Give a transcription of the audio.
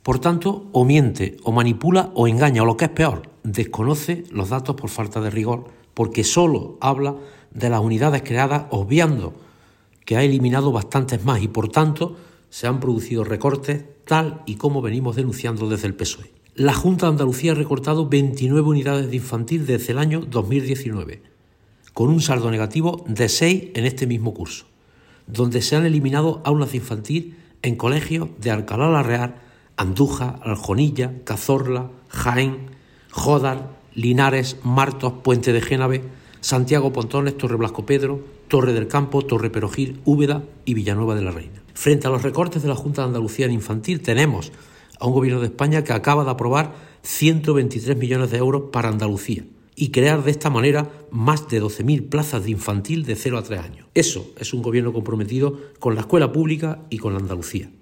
Por tanto, o miente, o manipula, o engaña, o lo que es peor, desconoce los datos por falta de rigor, porque solo habla de las unidades creadas, obviando que ha eliminado bastantes más y, por tanto, se han producido recortes tal y como venimos denunciando desde el PSOE. La Junta de Andalucía ha recortado 29 unidades de infantil desde el año 2019, con un saldo negativo de 6 en este mismo curso, donde se han eliminado aulas de infantil en colegios de Alcalá la Real, Andújar, Aljonilla, Cazorla, Jaén, Jódar, Linares, Martos, Puente de Génave, Santiago Pontones, Torre Blasco Pedro, Torre del Campo, Torre Perogil, Úbeda y Villanueva de la Reina. Frente a los recortes de la Junta de Andalucía en infantil, tenemos a un gobierno de España que acaba de aprobar 123 millones de euros para Andalucía y crear de esta manera más de 12.000 plazas de infantil de 0 a 3 años. Eso es un gobierno comprometido con la escuela pública y con la Andalucía.